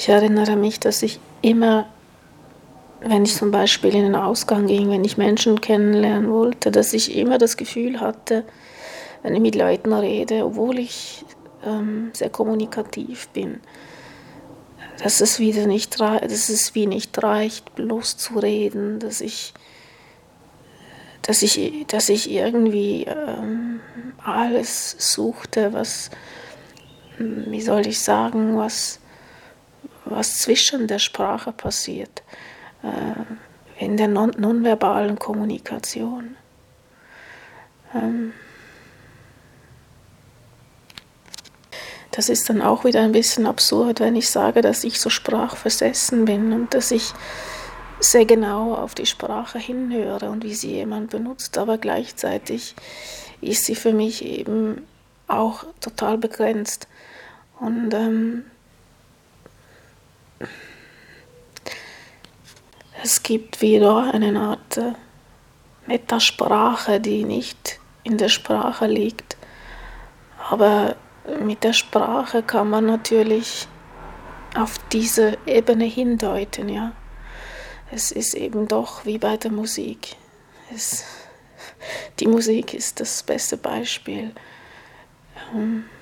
Ich erinnere mich, dass ich immer, wenn ich zum Beispiel in den Ausgang ging, wenn ich Menschen kennenlernen wollte, dass ich immer das Gefühl hatte, wenn ich mit Leuten rede, obwohl ich sehr kommunikativ bin, dass es wieder nicht, dass es wie nicht reicht, bloß zu reden, dass ich irgendwie alles suchte, was, wie soll ich sagen, was zwischen der Sprache passiert, in der nonverbalen Kommunikation. Das ist dann auch wieder ein bisschen absurd, wenn ich sage, dass ich so sprachversessen bin und dass ich sehr genau auf die Sprache hinhöre und wie sie jemand benutzt, aber gleichzeitig ist sie für mich eben auch total begrenzt. Und es gibt wieder eine Art Metasprache, die nicht in der Sprache liegt, aber mit der Sprache kann man natürlich auf diese Ebene hindeuten, ja. Es ist eben doch wie bei der Musik. Die Musik ist das beste Beispiel.